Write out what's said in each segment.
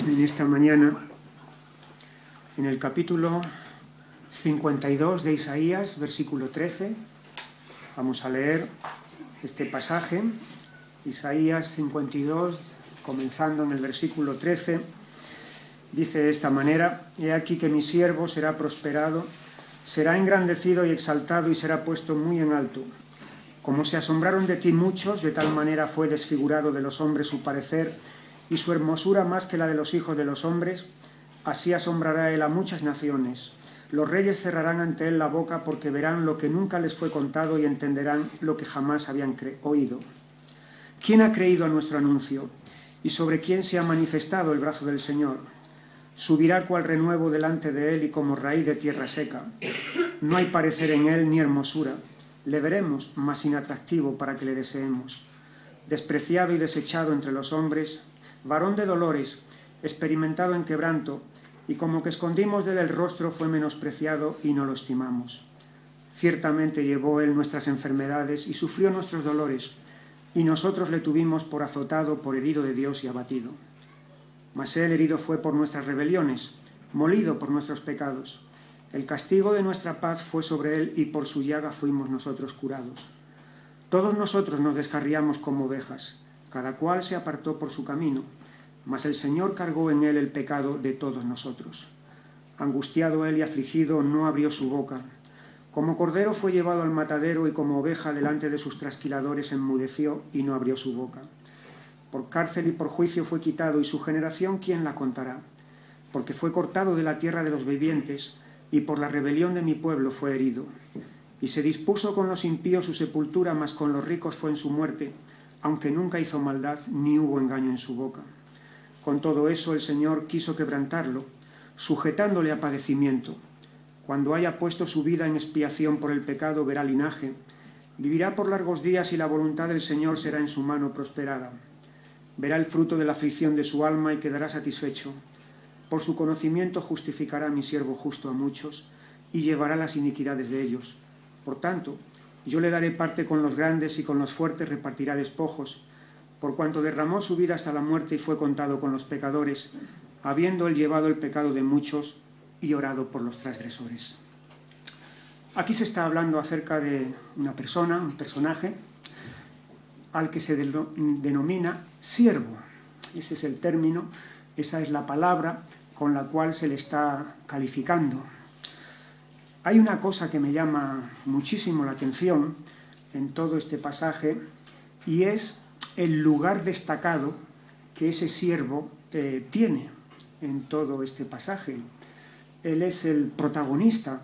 en esta mañana en el capítulo 52 de Isaías, versículo 13. Vamos a leer este pasaje, Isaías 52, comenzando en el versículo 13. Dice de esta manera: He aquí que mi siervo será prosperado, será engrandecido y exaltado y será puesto muy en alto. Como se asombraron de ti muchos, de tal manera fue desfigurado de los hombres su parecer, y su hermosura más que la de los hijos de los hombres. Así asombrará él a muchas naciones. Los reyes cerrarán ante él la boca, porque verán lo que nunca les fue contado y entenderán lo que jamás habían oído. ¿Quién ha creído a nuestro anuncio? ¿Y sobre quién se ha manifestado el brazo del Señor? Subirá cual renuevo delante de él y como raíz de tierra seca. No hay parecer en él ni hermosura. Le veremos, mas inatractivo para que le deseemos. Despreciado y desechado entre los hombres, varón de dolores, experimentado en quebranto, y como que escondimos de él el rostro, fue menospreciado y no lo estimamos. Ciertamente llevó él nuestras enfermedades y sufrió nuestros dolores, y nosotros le tuvimos por azotado, por herido de Dios y abatido. Mas él herido fue por nuestras rebeliones, molido por nuestros pecados. El castigo de nuestra paz fue sobre él, y por su llaga fuimos nosotros curados. Todos nosotros nos descarriamos como ovejas, cada cual se apartó por su camino, mas el Señor cargó en él el pecado de todos nosotros. Angustiado él y afligido, no abrió su boca. Como cordero fue llevado al matadero, y como oveja delante de sus trasquiladores enmudeció y no abrió su boca. Por cárcel y por juicio fue quitado, y su generación ¿quién la contará? Porque fue cortado de la tierra de los vivientes, y por la rebelión de mi pueblo fue herido. Y se dispuso con los impíos su sepultura, mas con los ricos fue en su muerte, aunque nunca hizo maldad, ni hubo engaño en su boca. Con todo eso el Señor quiso quebrantarlo, sujetándole a padecimiento. Cuando haya puesto su vida en expiación por el pecado, verá linaje, vivirá por largos días, y la voluntad del Señor será en su mano prosperada. Verá el fruto de la aflicción de su alma y quedará satisfecho. Por su conocimiento justificará a mi siervo justo a muchos, y llevará las iniquidades de ellos. Por tanto, yo le daré parte con los grandes, y con los fuertes repartirá despojos, por cuanto derramó su vida hasta la muerte y fue contado con los pecadores, habiendo él llevado el pecado de muchos y orado por los transgresores. Aquí se está hablando acerca de una persona, un personaje, al que se denomina siervo. Ese es el término, esa es la palabra con la cual se le está calificando. Hay una cosa que me llama muchísimo la atención en todo este pasaje, y es el lugar destacado que ese siervo tiene en todo este pasaje. Él es el protagonista,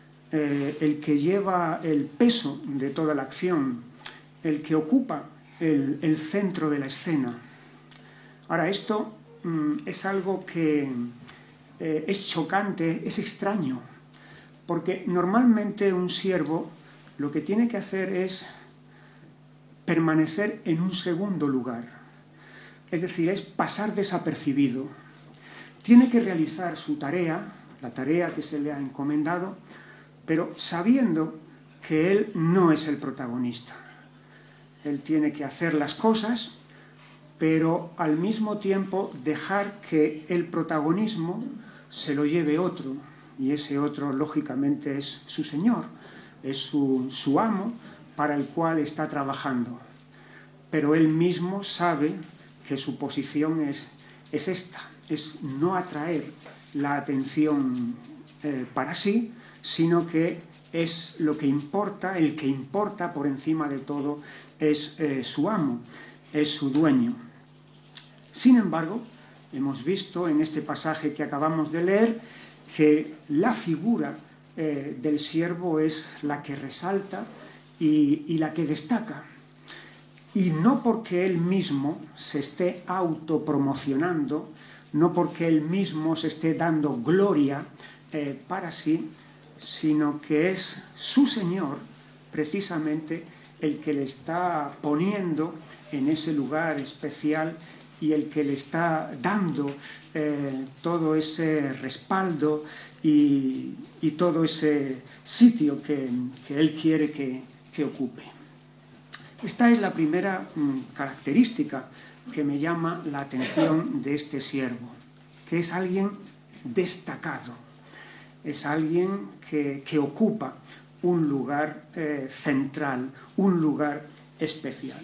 el que lleva el peso de toda la acción, el que ocupa el centro de la escena. Ahora, esto es algo que es chocante, es extraño, porque normalmente un siervo lo que tiene que hacer es permanecer en un segundo lugar, es decir, es pasar desapercibido. Tiene que realizar su tarea, la tarea que se le ha encomendado, pero sabiendo que él no es el protagonista. Él tiene que hacer las cosas, pero al mismo tiempo dejar que el protagonismo se lo lleve otro, y ese otro lógicamente es su Señor, es su amo, para el cual está trabajando. Pero él mismo sabe que su posición es esta, es no atraer la atención para sí, sino que es lo que importa, el que importa por encima de todo es su amo, es su dueño. Sin embargo, hemos visto en este pasaje que acabamos de leer que la figura del siervo es la que resalta y la que destaca. Y no porque él mismo se esté autopromocionando, no porque él mismo se esté dando gloria para sí, sino que es su Señor precisamente el que le está poniendo en ese lugar especial y el que le está dando todo ese respaldo y todo ese sitio que él quiere que ocupe. Esta es la primera característica que me llama la atención de este siervo. que es alguien destacado, es alguien que ocupa un lugar central, un lugar especial.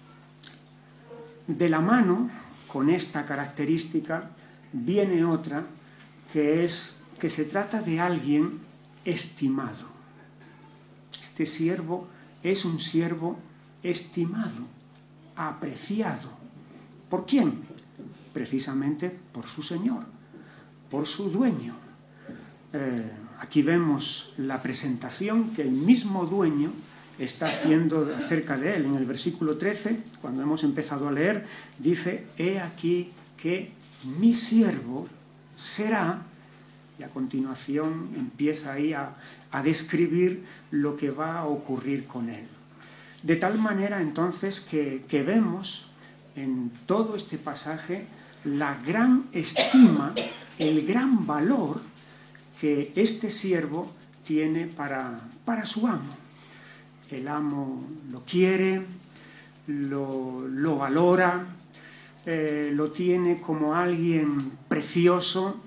De la mano con esta característica viene otra, que es que se trata de alguien estimado. Este siervo es un siervo estimado, apreciado. ¿Por quién? Precisamente por su señor, por su dueño. Aquí vemos la presentación que el mismo dueño está haciendo acerca de él. En el versículo 13, cuando hemos empezado a leer, dice: he aquí que mi siervo será, y a continuación empieza ahí a describir lo que va a ocurrir con él. De tal manera entonces que vemos en todo este pasaje la gran estima, el gran valor que este siervo tiene para su amo. El amo lo quiere, lo valora, lo tiene como alguien precioso,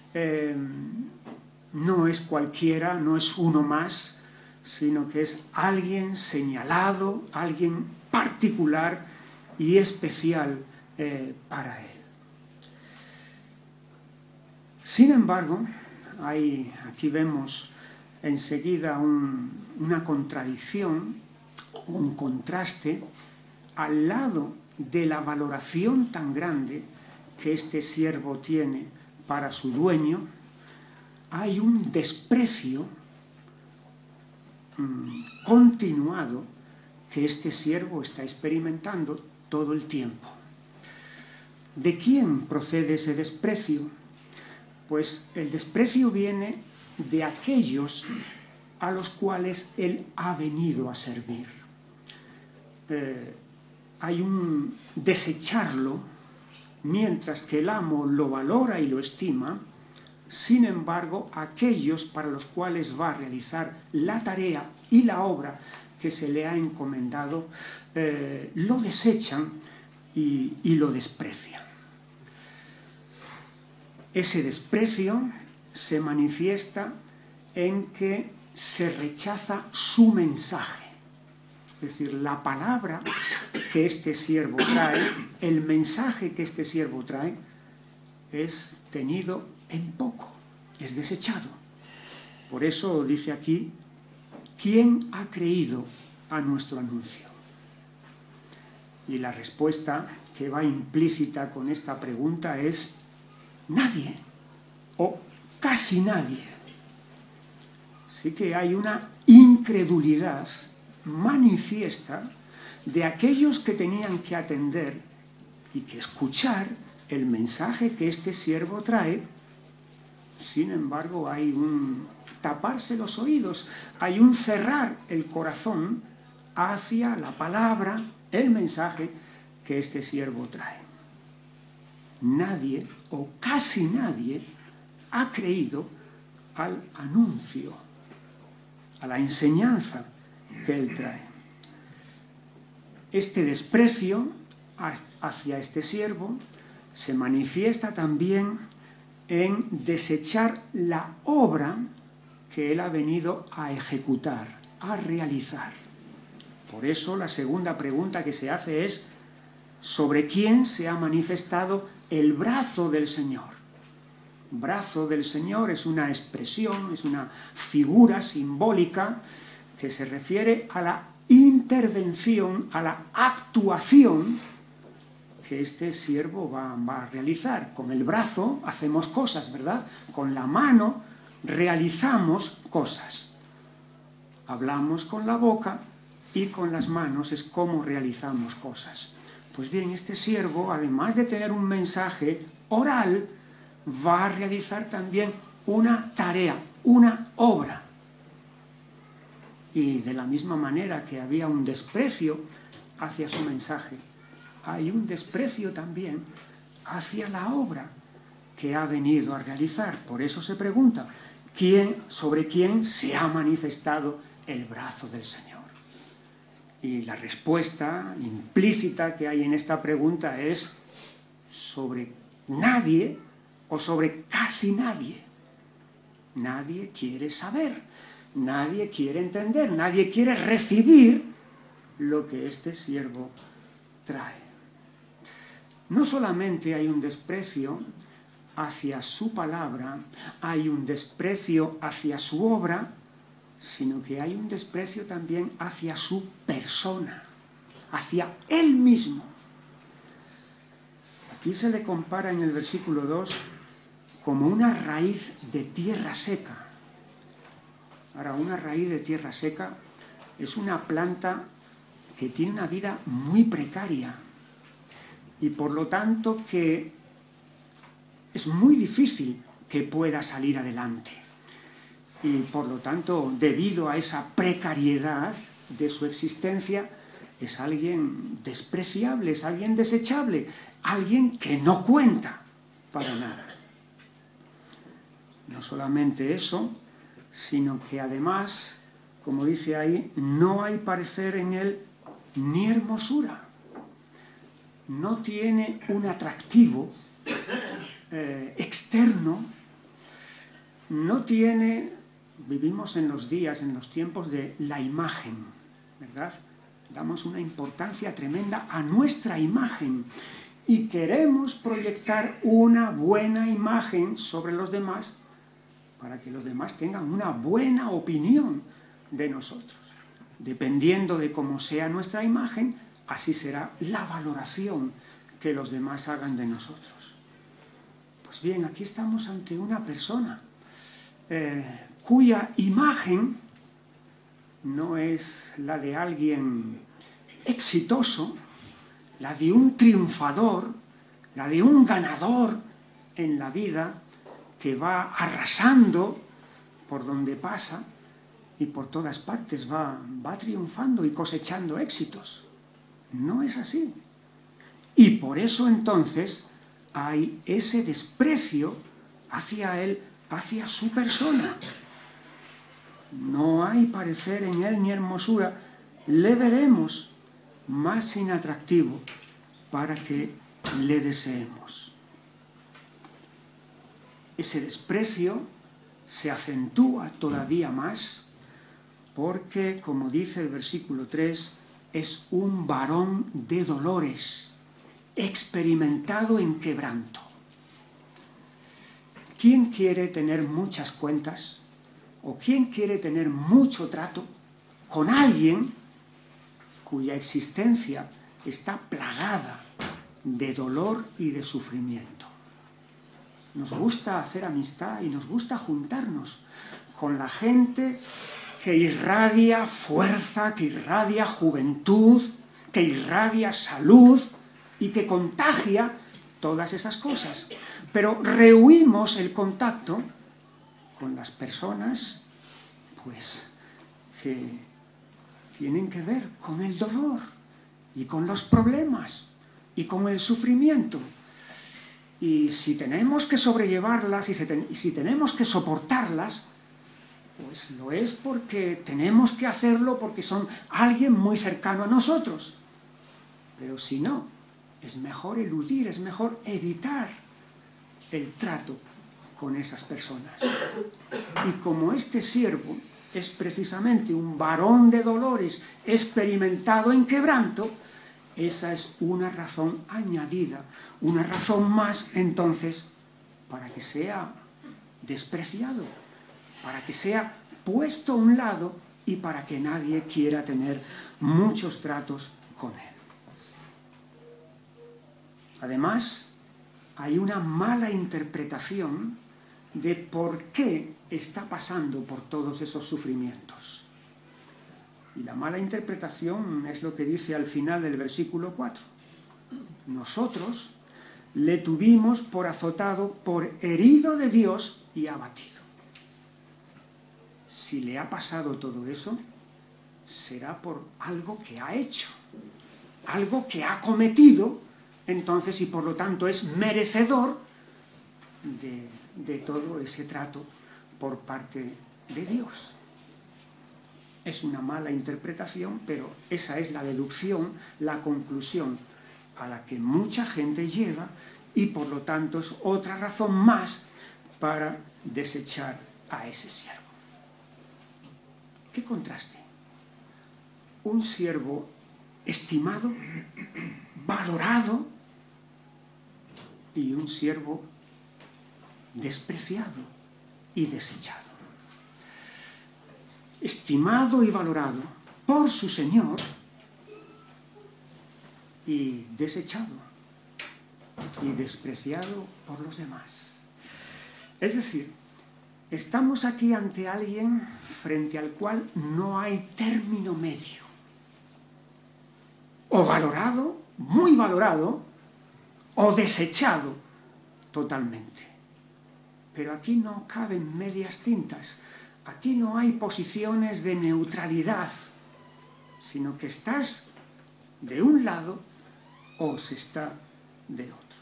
no es cualquiera, no es uno más, sino que es alguien señalado, alguien particular y especial para él. Sin embargo, aquí vemos enseguida una contradicción, un contraste, al lado de la valoración tan grande que este siervo tiene para su dueño, hay un desprecio continuado que este siervo está experimentando todo el tiempo. ¿De quién procede ese desprecio? Pues el desprecio viene de aquellos a los cuales él ha venido a servir. Hay un desecharlo, mientras que el amo lo valora y lo estima. Sin embargo, aquellos para los cuales va a realizar la tarea y la obra que se le ha encomendado, lo desechan y lo desprecian. Ese desprecio se manifiesta en que se rechaza su mensaje. Es decir, la palabra que este siervo trae, el mensaje que este siervo trae, es tenido en poco, es desechado. Por eso dice aquí: ¿quién ha creído a nuestro anuncio? Y la respuesta que va implícita con esta pregunta es: nadie, o casi nadie. Así que hay una incredulidad manifiesta de aquellos que tenían que atender y que escuchar el mensaje que este siervo trae. Sin embargo, hay un taparse los oídos, hay un cerrar el corazón hacia la palabra, el mensaje que este siervo trae. Nadie, o casi nadie, ha creído al anuncio, a la enseñanza que él trae. Este desprecio hacia este siervo se manifiesta también en desechar la obra que él ha venido a ejecutar, a realizar. Por eso la segunda pregunta que se hace es: ¿sobre quién se ha manifestado el brazo del Señor? Brazo del Señor es una expresión, es una figura simbólica que se refiere a la intervención, a la actuación que este siervo va a realizar. Con el brazo hacemos cosas, ¿verdad? Con la mano realizamos cosas. Hablamos con la boca y con las manos es como realizamos cosas. Pues bien, este siervo, además de tener un mensaje oral, va a realizar también una tarea, una obra. Y de la misma manera que había un desprecio hacia su mensaje, hay un desprecio también hacia la obra que ha venido a realizar. Por eso se pregunta: ¿sobre quién se ha manifestado el brazo del Señor? Y la respuesta implícita que hay en esta pregunta es: sobre nadie o sobre casi nadie. Nadie quiere saber, nadie quiere entender, nadie quiere recibir lo que este siervo trae. No solamente hay un desprecio hacia su palabra, hay un desprecio hacia su obra, sino que hay un desprecio también hacia su persona, hacia él mismo. Aquí se le compara en el versículo 2 como una raíz de tierra seca. Ahora, una raíz de tierra seca es una planta que tiene una vida muy precaria y por lo tanto que es muy difícil que pueda salir adelante. Y por lo tanto, debido a esa precariedad de su existencia, es alguien despreciable, es alguien desechable, alguien que no cuenta para nada. No solamente eso, sino que además, como dice ahí, no hay parecer en él ni hermosura. No tiene un atractivo externo, no tiene... Vivimos en los días, en los tiempos de la imagen, ¿verdad? Damos una importancia tremenda a nuestra imagen y queremos proyectar una buena imagen sobre los demás para que los demás tengan una buena opinión de nosotros. Dependiendo de cómo sea nuestra imagen, así será la valoración que los demás hagan de nosotros. Pues bien, aquí estamos ante una persona cuya imagen no es la de alguien exitoso, la de un triunfador, la de un ganador en la vida que va arrasando por donde pasa y por todas partes va triunfando y cosechando éxitos. No es así. Y por eso entonces hay ese desprecio hacia él, hacia su persona. No hay parecer en él ni hermosura, le veremos más inatractivo para que le deseemos. Ese desprecio se acentúa todavía más porque, como dice el versículo 3, es un varón de dolores, experimentado en quebranto. ¿Quién quiere tener muchas cuentas? ¿O quién quiere tener mucho trato con alguien cuya existencia está plagada de dolor y de sufrimiento? Nos gusta hacer amistad y nos gusta juntarnos con la gente que irradia fuerza, que irradia juventud, que irradia salud y que contagia todas esas cosas. Pero rehuimos el contacto con las personas, pues, que tienen que ver con el dolor y con los problemas y con el sufrimiento. Y si tenemos que sobrellevarlas y si tenemos que soportarlas, pues lo es porque tenemos que hacerlo porque son alguien muy cercano a nosotros. Pero si no, es mejor eludir, es mejor evitar el trato con esas personas. Y como este siervo es precisamente un varón de dolores experimentado en quebranto, esa es una razón añadida, una razón más entonces para que sea despreciado, para que sea puesto a un lado y para que nadie quiera tener muchos tratos con él. Además, hay una mala interpretación de por qué está pasando por todos esos sufrimientos. Y la mala interpretación es lo que dice al final del versículo 4. Nosotros le tuvimos por azotado, por herido de Dios y abatido. Si le ha pasado todo eso, será por algo que ha hecho, algo que ha cometido, entonces, y por lo tanto es merecedor de todo ese trato por parte de Dios. Es una mala interpretación, pero esa es la deducción, la conclusión a la que mucha gente llega y por lo tanto es otra razón más para desechar a ese siervo. ¿Qué contraste? Un siervo estimado, valorado, y un siervo despreciado y desechado. Estimado y valorado por su Señor y desechado y despreciado por los demás. Es decir, estamos aquí ante alguien frente al cual no hay término medio. O valorado, muy valorado, o desechado totalmente. Pero aquí no caben medias tintas. Aquí no hay posiciones de neutralidad, sino que estás de un lado o se está de otro.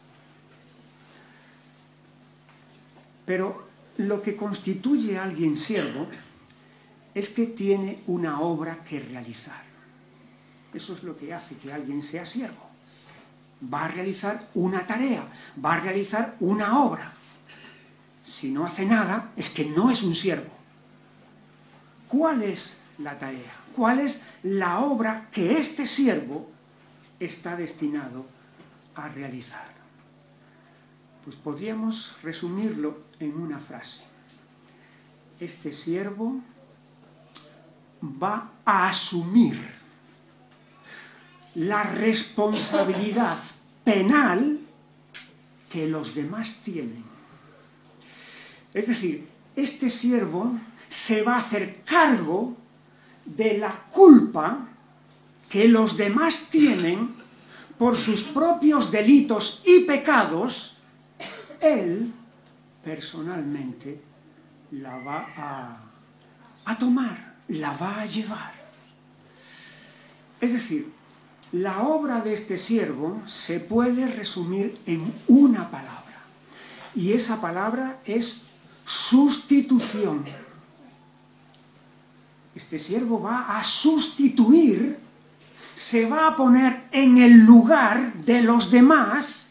Pero lo que constituye a alguien siervo es que tiene una obra que realizar. Eso es lo que hace que alguien sea siervo. Va a realizar una tarea, va a realizar una obra. Si no hace nada, es que no es un siervo. ¿Cuál es la tarea? ¿Cuál es la obra que este siervo está destinado a realizar? Pues podríamos resumirlo en una frase. Este siervo va a asumir la responsabilidad penal que los demás tienen. Es decir, este siervo se va a hacer cargo de la culpa que los demás tienen por sus propios delitos y pecados. Él, personalmente, la va a tomar, la va a llevar. Es decir, la obra de este siervo se puede resumir en una palabra, y esa palabra es sustitución. Este siervo va a sustituir, se va a poner en el lugar de los demás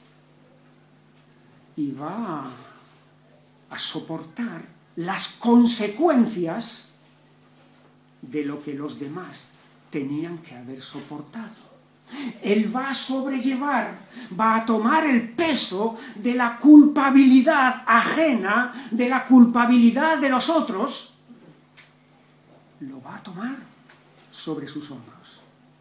y va a soportar las consecuencias de lo que los demás tenían que haber soportado. Él va a sobrellevar, va a tomar el peso de la culpabilidad ajena, de la culpabilidad de los otros, lo va a tomar sobre sus hombros.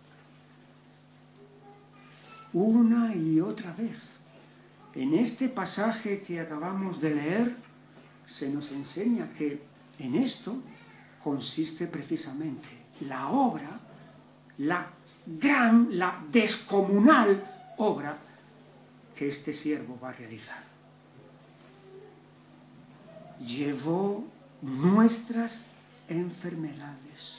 Una y otra vez. En este pasaje que acabamos de leer, se nos enseña que en esto consiste precisamente la obra, la descomunal obra que este siervo va a realizar. Llevó nuestras enfermedades.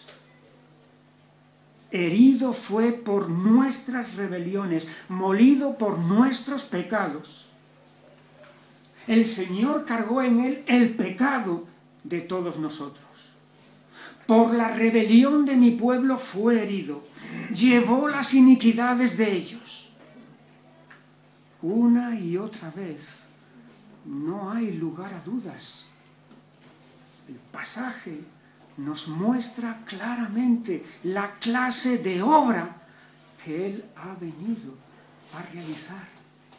Herido fue por nuestras rebeliones, molido por nuestros pecados. El Señor cargó en él el pecado de todos nosotros. Por la rebelión de mi pueblo fue herido. Llevó las iniquidades de ellos. Una y otra vez, no hay lugar a dudas. El pasaje nos muestra claramente la clase de obra que Él ha venido a realizar.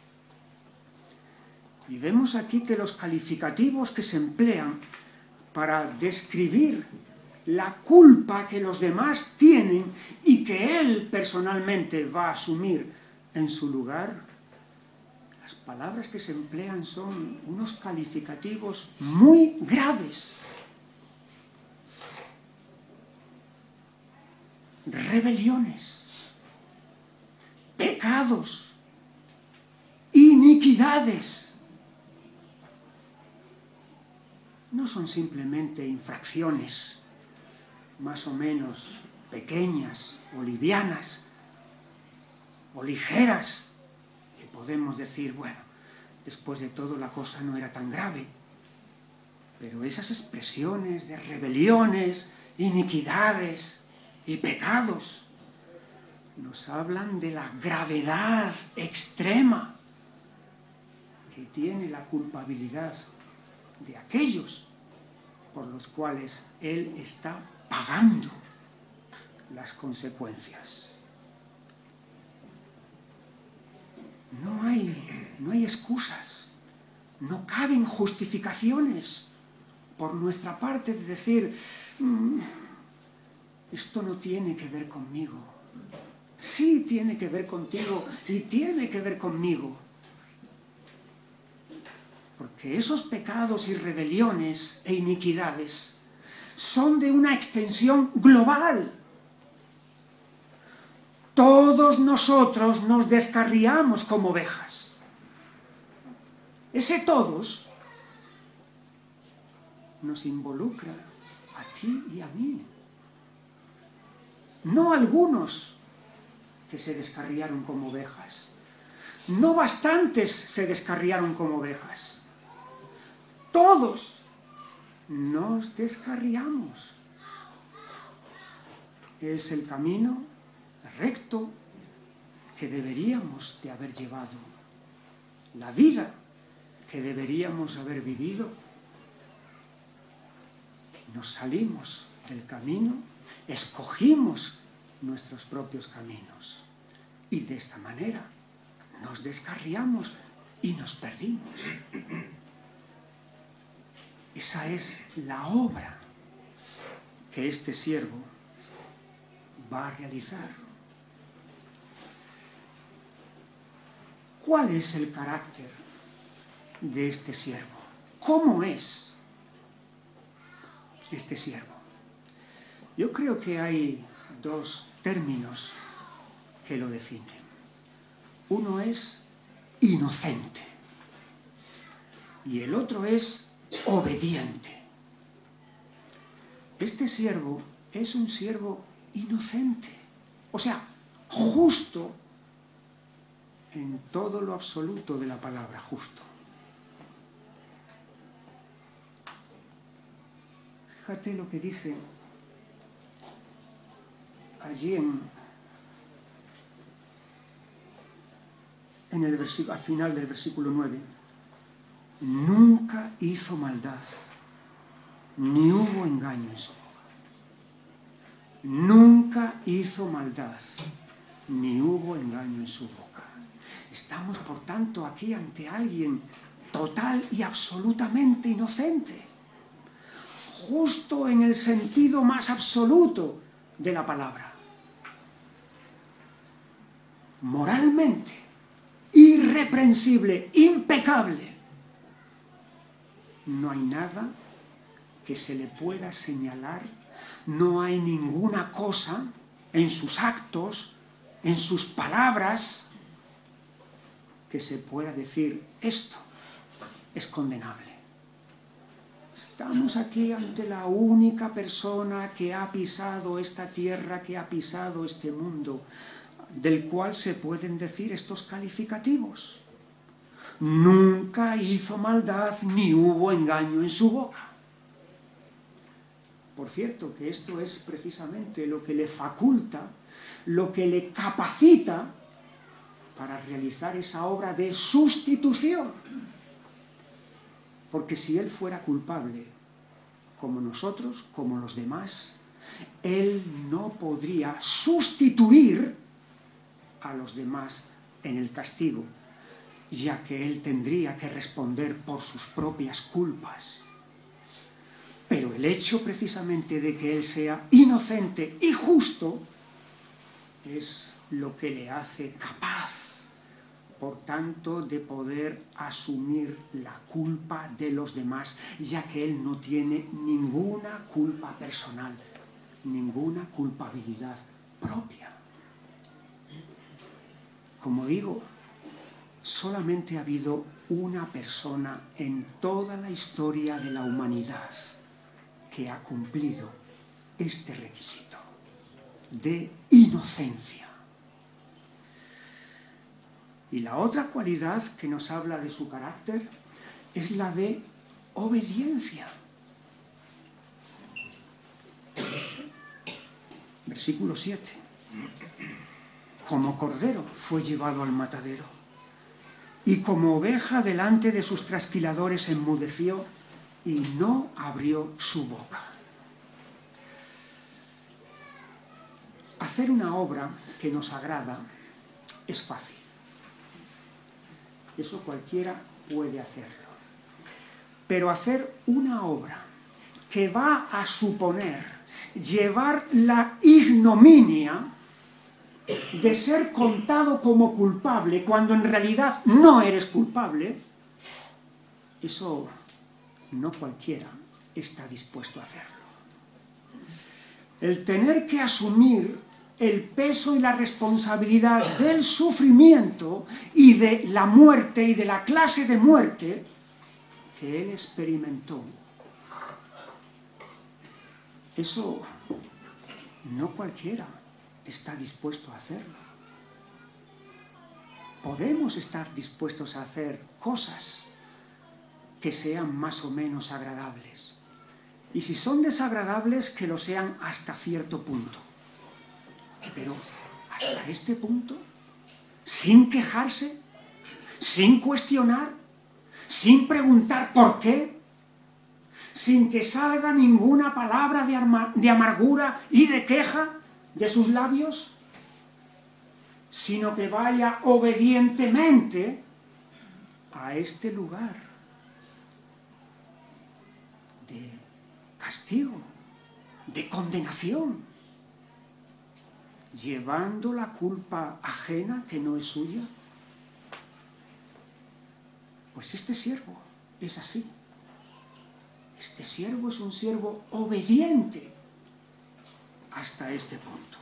Y vemos aquí que los calificativos que se emplean para describir la culpa que los demás tienen y que Él personalmente va a asumir en su lugar, las palabras que se emplean son unos calificativos muy graves. Rebeliones, pecados, iniquidades. No son simplemente infracciones más o menos pequeñas o livianas o ligeras, que podemos decir, bueno, después de todo la cosa no era tan grave. Pero esas expresiones de rebeliones, iniquidades y pecados nos hablan de la gravedad extrema que tiene la culpabilidad de aquellos por los cuales él está pagando las consecuencias. No hay excusas, no caben justificaciones por nuestra parte de decir, esto no tiene que ver conmigo. Sí tiene que ver contigo y tiene que ver conmigo. Porque esos pecados y rebeliones e iniquidades son de una extensión global. Todos nosotros nos descarriamos como ovejas. Ese todos nos involucra a ti y a mí. No algunos que se descarriaron como ovejas. No bastantes se descarriaron como ovejas. Todos nos descarriamos. Es el camino recto que deberíamos de haber llevado. La vida que deberíamos haber vivido. Nos salimos del camino, escogimos nuestros propios caminos y de esta manera nos descarriamos y nos perdimos. Esa es la obra que este siervo va a realizar. ¿Cuál es el carácter de este siervo? ¿Cómo es este siervo? Yo creo que hay dos términos que lo definen. Uno es inocente y el otro es obediente. Este siervo es un siervo inocente, o sea, justo en todo lo absoluto de la palabra justo. Fíjate lo que dice allí al final del versículo 9. Nunca hizo maldad, ni hubo engaño en su boca. Nunca hizo maldad, ni hubo engaño en su boca. Estamos, por tanto, aquí ante alguien total y absolutamente inocente. Justo en el sentido más absoluto de la palabra. Moralmente, irreprensible, impecable. No hay nada que se le pueda señalar, no hay ninguna cosa en sus actos, en sus palabras, que se pueda decir, esto es condenable. Estamos aquí ante la única persona que ha pisado esta tierra, que ha pisado este mundo, del cual se pueden decir estos calificativos. Nunca hizo maldad, ni hubo engaño en su boca. Por cierto, que esto es precisamente lo que le faculta, lo que le capacita para realizar esa obra de sustitución. Porque si él fuera culpable, como nosotros, como los demás, él no podría sustituir a los demás en el castigo, ya que él tendría que responder por sus propias culpas. Pero el hecho precisamente de que él sea inocente y justo es lo que le hace capaz, por tanto, de poder asumir la culpa de los demás, ya que él no tiene ninguna culpa personal, ninguna culpabilidad propia. Como digo, solamente ha habido una persona en toda la historia de la humanidad que ha cumplido este requisito de inocencia. Y la otra cualidad que nos habla de su carácter es la de obediencia. Versículo 7. Como cordero fue llevado al matadero, y como oveja delante de sus trasquiladores enmudeció y no abrió su boca. Hacer una obra que nos agrada es fácil. Eso cualquiera puede hacerlo. Pero hacer una obra que va a suponer llevar la ignominia de ser contado como culpable cuando en realidad no eres culpable, eso no cualquiera está dispuesto a hacerlo. El tener que asumir el peso y la responsabilidad del sufrimiento y de la muerte y de la clase de muerte que él experimentó, eso no cualquiera está dispuesto a hacerlo. Podemos estar dispuestos a hacer cosas que sean más o menos agradables. Y si son desagradables, que lo sean hasta cierto punto. Pero hasta este punto, sin quejarse, sin cuestionar, sin preguntar por qué, sin que salga ninguna palabra de amargura y de queja de sus labios, sino que vaya obedientemente a este lugar de castigo, de condenación, llevando la culpa ajena que no es suya. Pues este siervo es así. Este siervo es un siervo obediente hasta este punto.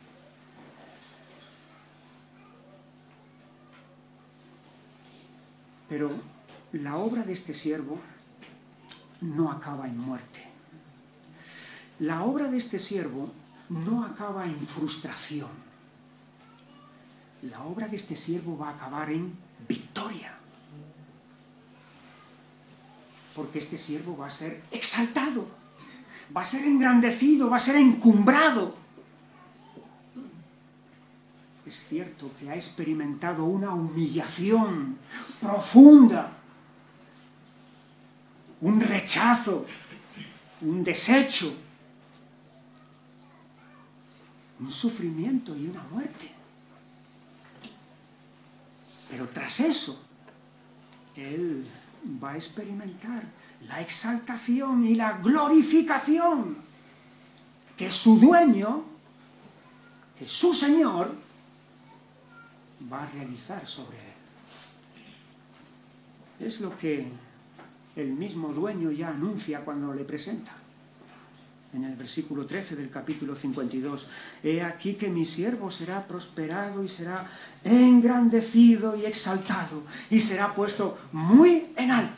Pero la obra de este siervo no acaba en muerte. La obra de este siervo no acaba en frustración. La obra de este siervo va a acabar en victoria. Porque este siervo va a ser exaltado, va a ser engrandecido, va a ser encumbrado. Es cierto que ha experimentado una humillación profunda, un rechazo, un desecho, un sufrimiento y una muerte. Pero tras eso, él va a experimentar la exaltación y la glorificación que su dueño, que su Señor, va a realizar sobre él. Es lo que el mismo dueño ya anuncia cuando le presenta. En el versículo 13 del capítulo 52, he aquí que mi siervo será prosperado y será engrandecido y exaltado y será puesto muy en alto.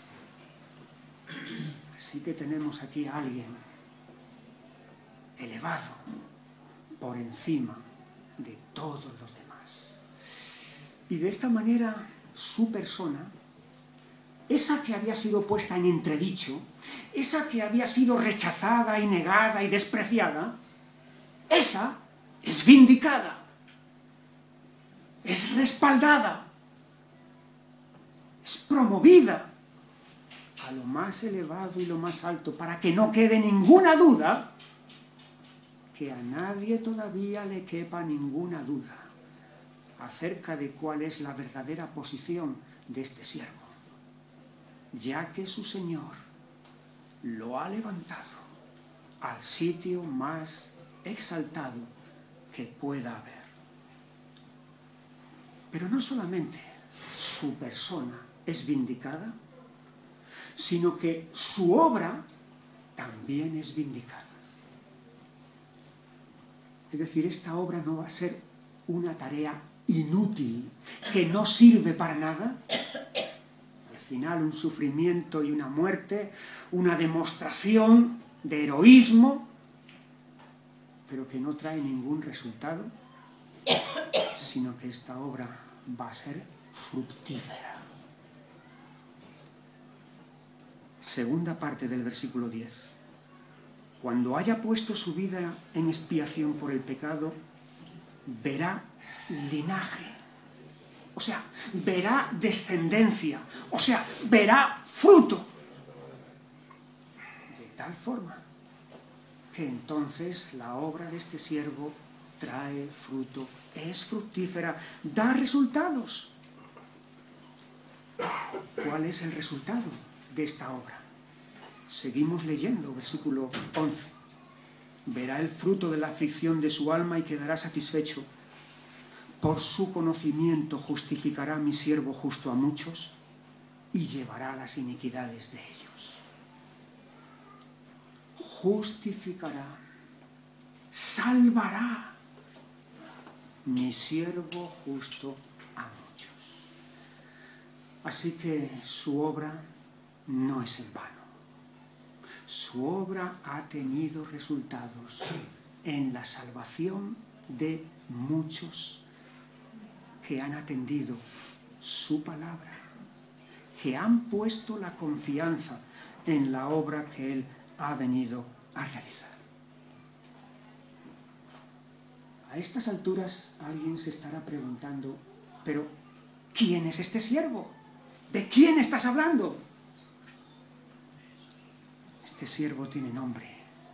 Así que tenemos aquí a alguien elevado por encima de todos los demás. Y de esta manera su persona, esa que había sido puesta en entredicho, esa que había sido rechazada y negada y despreciada, esa es vindicada, es respaldada, es promovida a lo más elevado y lo más alto, para que no quede ninguna duda, que a nadie todavía le quepa ninguna duda acerca de cuál es la verdadera posición de este siervo, ya que su Señor lo ha levantado al sitio más exaltado que pueda haber. Pero no solamente su persona es vindicada, sino que su obra también es vindicada. Es decir, esta obra no va a ser una tarea inútil, que no sirve para nada. Al final, un sufrimiento y una muerte, una demostración de heroísmo, pero que no trae ningún resultado, sino que esta obra va a ser fructífera. Segunda parte del versículo 10. Cuando haya puesto su vida en expiación por el pecado, verá linaje o sea, verá descendencia, o sea, verá fruto. De tal forma que entonces la obra de este siervo trae fruto, es fructífera, da resultados. ¿Cuál es el resultado de esta obra? Seguimos leyendo, versículo 11. Verá el fruto de la aflicción de su alma y quedará satisfecho. Por su conocimiento justificará mi siervo justo a muchos y llevará las iniquidades de ellos. Justificará, salvará mi siervo justo a muchos. Así que su obra no es en vano. Su obra ha tenido resultados en la salvación de muchos que han atendido su palabra, que han puesto la confianza en la obra que Él ha venido a realizar. A estas alturas alguien se estará preguntando, pero ¿quién es este siervo? ¿De quién estás hablando? Este siervo tiene nombre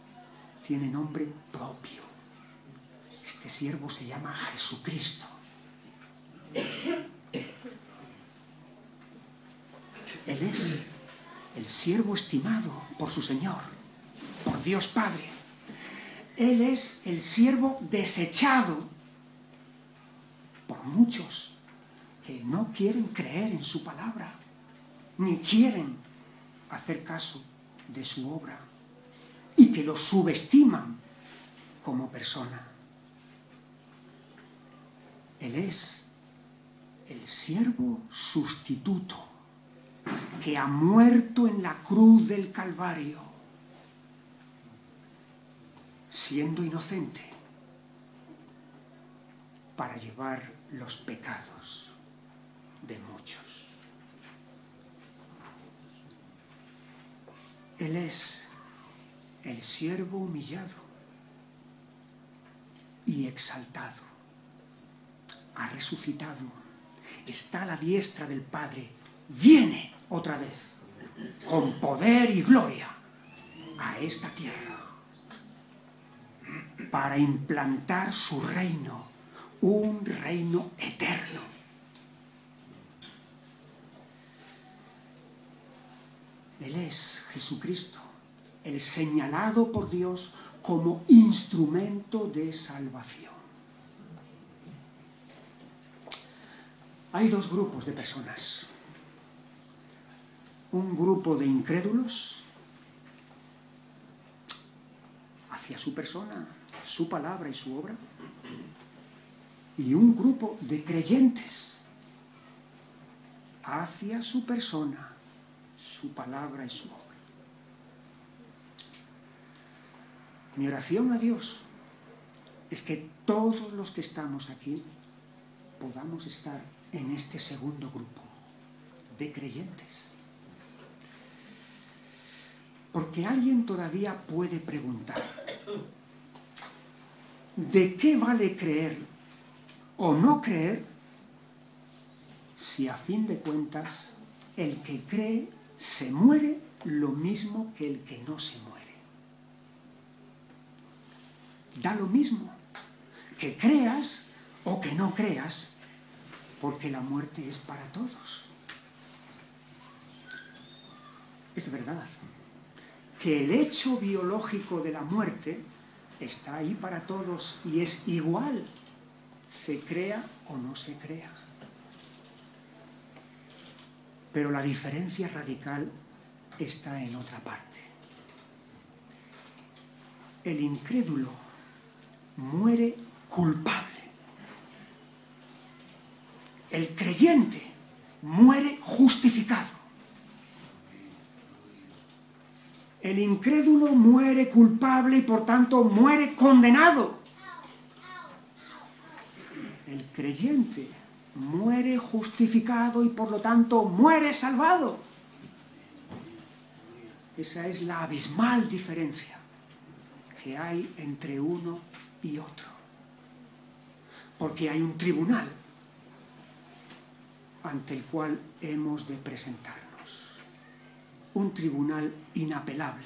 propio. Este siervo se llama Jesucristo. Él es el siervo estimado por su Señor, por Dios Padre. Él es el siervo desechado por muchos que no quieren creer en su palabra, ni quieren hacer caso de su obra, y que lo subestiman como persona. Él es el siervo sustituto que ha muerto en la cruz del Calvario, siendo inocente, para llevar los pecados de muchos. Él es el siervo humillado y exaltado. Ha resucitado, está a la diestra del Padre, viene otra vez con poder y gloria a esta tierra para implantar su reino, un reino eterno. Él es Jesucristo, el señalado por Dios como instrumento de salvación. Hay dos grupos de personas. Un grupo de incrédulos hacia su persona, su palabra y su obra, y un grupo de creyentes hacia su persona, su palabra y su obra. Mi oración a Dios es que todos los que estamos aquí podamos estar en este segundo grupo de creyentes. Porque alguien todavía puede preguntar, ¿de qué vale creer o no creer si a fin de cuentas el que cree se muere lo mismo que el que no se muere? Da lo mismo que creas o que no creas, porque la muerte es para todos. Es verdad que el hecho biológico de la muerte está ahí para todos y es igual, se crea o no se crea. Pero la diferencia radical está en otra parte. El incrédulo muere culpable. El creyente muere justificado. El incrédulo muere culpable y por tanto muere condenado. El creyente muere justificado y por lo tanto muere salvado. Esa es la abismal diferencia que hay entre uno y otro. Porque hay un tribunal ante el cual hemos de presentarnos. Un tribunal inapelable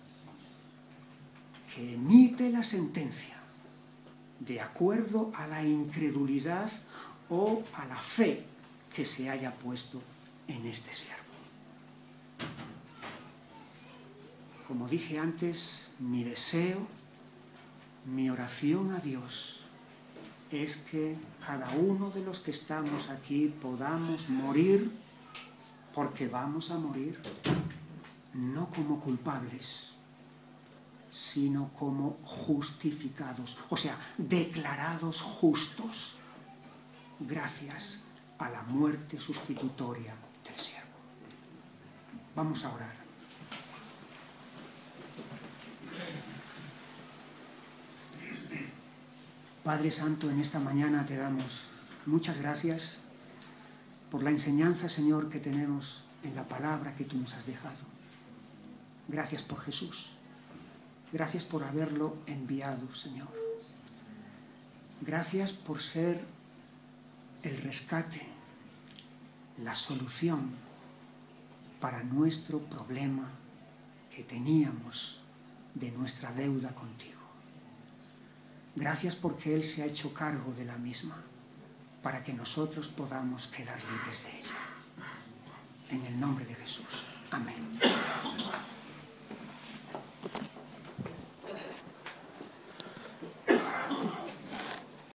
que emite la sentencia de acuerdo a la incredulidad o a la fe que se haya puesto en este siervo. Como dije antes, mi deseo, mi oración a Dios es que cada uno de los que estamos aquí podamos morir, porque vamos a morir, no como culpables, sino como justificados, o sea, declarados justos, gracias a la muerte sustitutoria del siervo. Vamos a orar. Padre Santo, en esta mañana te damos muchas gracias por la enseñanza, Señor, que tenemos en la palabra que tú nos has dejado. Gracias por Jesús. Gracias por haberlo enviado, Señor. Gracias por ser el rescate, la solución para nuestro problema que teníamos de nuestra deuda contigo. Gracias porque Él se ha hecho cargo de la misma para que nosotros podamos quedar libres de ella. En el nombre de Jesús. Amén.